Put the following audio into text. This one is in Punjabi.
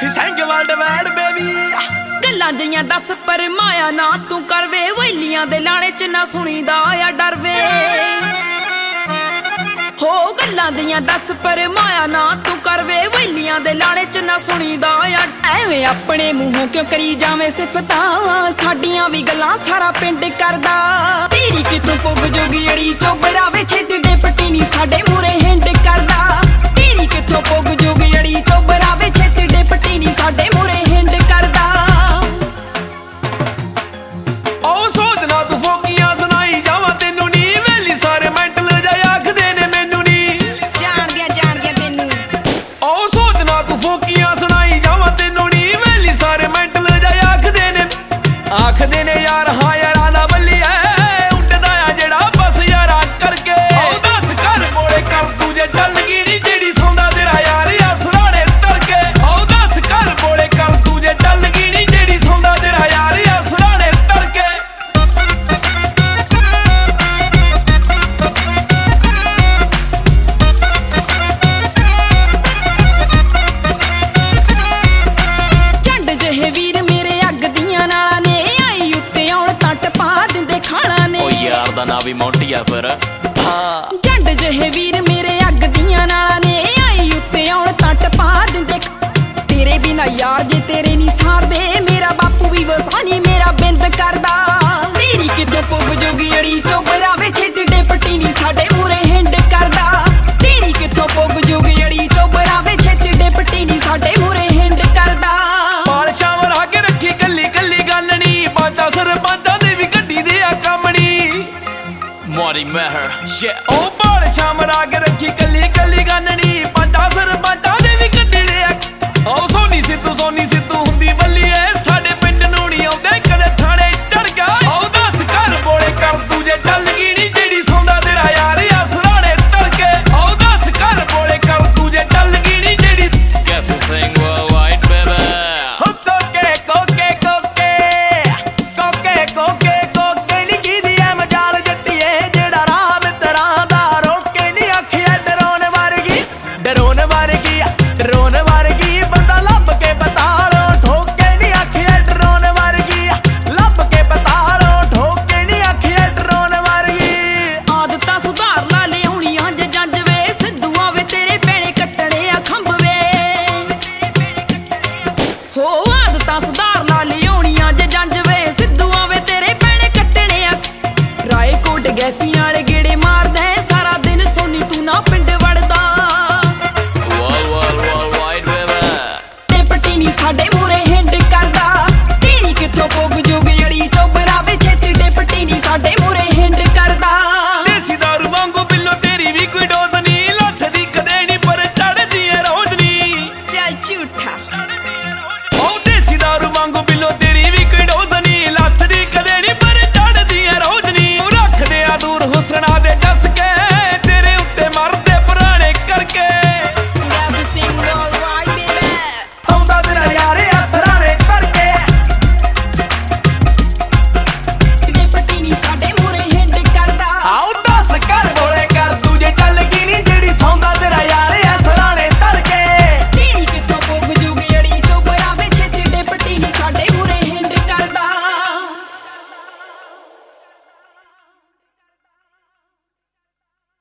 ਸਿੰਘ ਵਰਲਡ ਵਾਈਡ ਬੇਬੀ ਗੱਲਾਂ ਜਈਆਂ ਦੱਸ ਪਰ ਮਾਇਆ ਨਾ ਤੂੰ ਕਰਵੇ ਵੈਲੀਆਂ ਦੇ ਲਾਣੇ ਚ ਨਾ ਸੁਣੀਦਾ ਆ ਡਰਵੇ ਹੋ ਗੱਲਾਂ ਜਈਆਂ ਦੱਸ ਪਰ ਮਾਇਆ ਨਾ ਤੂੰ ਕਰਵੇ ਵੈਲੀਆਂ ਦੇ ਲਾਣੇ ਚ ਨਾ ਸੁਣੀਦਾ ਆ ਐਵੇਂ ਆਪਣੇ ਮੂੰਹੋਂ ਕਿਉਂ ਕਰੀ ਜਾਵੇਂ ਸਿਫਤਾਂ ਸਾਡੀਆਂ ਵੀ ਗੱਲਾਂ ਸਾਰਾ ਪਿੰਡ ਕਰਦਾ ਤੇਰੀ ਕਿਤੋਂ ਪੁੱਗ ਜੋਗੀ ਅੜੀ ਚੋਬਰਾ ਵੇ ਛੇਤੀ ਦੇ ਪੱਟੀ ਨੀ ਸਾਡੇ ਮੂਰੇ ਹਿੰਡ ਕਰਦਾ ਤੇਰੀ ਕਿਤੋਂ ਪੁੱਗ ਜੋਗੀ ਅੜੀ ਚੋਬਰਾ ਵੇ ਛੇਤੀ ਦੇ ਪੱਟੀ ਨੀ ਸਾਡੇ ਮੂਰੇ ਹਿੰਡ ਕਰਦਾ ਉਹ ਸੋਚਣਾ ਤੂੰ ਫੋਕੀਆਂ ਸੁਣਾਈ ਜਾਵਾਂ ਤੈਨੂੰ ਨੀ ਵੇਲੀ ਸਾਰੇ ਮੈਂਟਲ ਜਾਇ ਆਖਦੇ ਨੇ ਮੈਨੂੰ ਨੀ ਜਾਣਦਿਆਂ ਤੈਨੂੰ ਉਹ ਸੋਚਣਾ ਤੂੰ ਫੋਕੀਆਂ ਸੁਣਾਈ ਜਾਵਾਂ ਤੈਨੂੰ ਨੀ ਵੇਲੀ ਸਾਰੇ ਮੈਂਟਲ ਜਾਇ ਆਖਦੇ ਨੇ ਯਾਰ ਹਾਂ ਯਾਰਾਂ ਦਾ ਬੱਲੀਆ ਉੱਡਦਾ ਆ ਜਿਹੜਾ ਬਸ ਯਾਰਾਂ ਕਰਕੇ ਉਹ ਦੱਸ ਕਰ ਮੋੜੇ ਕਰ ਤੂੰ ਜੇ ਚੱਲ ਗਈ ਨੀ ਜਿਹੜੀ ਸੌਂਦਾ ਤੇਰਾ ਯਾਰ ਅਸਰਾਣੇ ਤੜਕੇ ਉਹ ਦੱਸ ਕਰ ਮੋੜੇ ਕਰ ਤੂੰ ਜੇ ਚੱਲ ਗਈ ਨੀ ਜਿਹੜੀ ਸੌਂਦਾ ਤੇਰਾ ਯਾਰ ਅਸਰਾਣੇ ਤੜਕੇ ਝੰਡ ਜਿਹੇ ਵੀਰ ਮੇਰੇ ਅੱਗ ਦੀਆਂ ਨਾਲਾਂ ਨੇ ਆਈ ਉੱਤੇ ਆਉਣ ਤਾਂ ਟਪਾ ਦਿੰਦੇ ਖਾਣਾ ਨੇ ਓ ਯਾਰ ਦਾ ਨਾਂ ਵੀ ਮੌਂਟੀ ਆ ਫਿਰ ਝੰਡ ਜਿਹੇ ਵੀਰ ਮੇਰੇ ਅੱਗ ਦੀਆਂ ਨਾਲਾਂ ਨੇ ਆਈ ਉੱਤੇ ਆਉਣ ਤਾਂ ਟਪਾ ਦਿੰਦੇ ਤੇਰੇ ਬਿਨਾ ਯਾਰ ਜੇ ਤੇਰੇ ਨਹੀਂ ਸਾਰਦੇ ਮੇਰਾ ਬਾਪੂ ਵੀ ਵਸਾਨੀ ਮੇਰਾ ਬਿੰਦ ਕਰਦਾ ਤੇਰੀ ਕਿਤੋਂ ਪੁੱਗ ਜੋਗੀ ਅੜੀ ਚੋਬਰਾ ਵੇ ਛੇਤੀ ਦੇ ਪੱਟੀ ਨੀ ਸਾਡੇ ਮੂਰੇ ਹਿੰਡ ਕਰਦਾ ਤੇਰੀ ਕਿਤੋਂ ਪੁੱਗ ਜੋਗੀ ਅੜੀ ਚੋਬਰਾ ਵੇ ਛੇਤੀ ਦੇ ਪੱਟੀ ਨੀ ਸਾਡੇ ਮੂਰੇ ਹਿੰਡ ਕਰਦਾ ਪਾਲਸ਼ਾਂ ਵਰਾ ਕੇ ਰੱਖੀ ਕੱਲੀ ਕੱਲੀ ਗੱਲ ਨੀ ਬਾਚਾ ਸਰਪੰਚਾਂ ਦੇ ਵੀ ਗੱਡੀ ਦੇ ਆ ਕੰਮਣੀ ਮੋਰੀ ਮਹਿਰ ਸ਼ਿਟ ਉਹ ਪਾਲਸ਼ਾਂ ਵਰਾ ਕੇ ਰੱਖੀ ਕੱਲੀ ਕੱਲੀ ਗੱਲ ਨੀ ਬਾਚਾ ਸਰਪੰਚਾਂ ਦੇ ਵੀ ਗੱਡੀ ਦੇ ਆ ਉਹ ਸੋਨੀ ਸਿੱਧੂ ਹੁੰਦੀ ਬੱਲੀਏ ਸਾਡੇ ਪਿੰਡ ਨੂੰ ਨੀ ਆਉਂਦੇ ਕਦੇ ਥਾਣੇ ਚੜ ਗਿਆ ਉਹ ਦੱਸ ਕਰ ਬੋਲੇ ਕਰ ਤੂੰ ਜੇ ਚੱਲ ਗਈ ਨੀ ਜਿਹੜੀ ਸੌਂਦਾ ਤੇਰਾ ਯਾਰ ਅਸਰਾਣੇ ਤੜਕੇ ਉਹ ਦੱਸ ਕਰ ਬੋਲੇ ਕਰ ਤੂੰ ਜੇ ਚੱਲ ਗਈ ਨੀ ਜਿਹੜੀ ਕੈਫੇ ਸਿੰਘ ਵਾਈਟ ਬੇਬੀ ਕੋਕੇ ਨੀ ਕੀਦੀ ਐ ਮਜਾਲ ਜੱਟੀਏ ਜਿਹੜਾ ਰਾਹ ਮਿੱਤਰਾਂ ਦਾ ਰੋਕੇ ਨੀ ਆਖਿਆ ਡਰੋਨ ਵਰਗੀ ਬੰਦਾ ਲੱਭ ਕੇ ਬਤਾਲੋ ਠੋਕੇ ਨੀ ਆਖਿਆ ਡਰੋਨ ਵਰਗੀ ਲੱਭ ਕੇ ਬਤਾਲੋ ਠੋਕੇ ਨੀ ਆਖਿਆ ਡਰੋਨ ਵਰਗੀ ਆਦਤਾਂ ਸੁਧਾਰ ਲਾ ਲਿਆਉਣੀਆਂ ਜੇ ਜੰਜ ਵੇ ਸਿੱਧੂਆਂ ਵੇ ਤੇਰੇ ਪੈਣੇ ਕੱਟਣੇ ਆ ਖੰਭ ਵੇ ਹੋ ਆਦਤਾਂ ਸੁਧਾਰ ਲਾ ਲਿਆਉਣੀਆਂ ਜੇ ਜੰਜ ਵੇ ਸਿੱਧੂਆਂ ਵੇ ਤੇਰੇ ਪੈਣੇ ਕੱਟਣੇ ਆ ਰਾਏ ਕੋਟ ਗੈਫੀਆਂ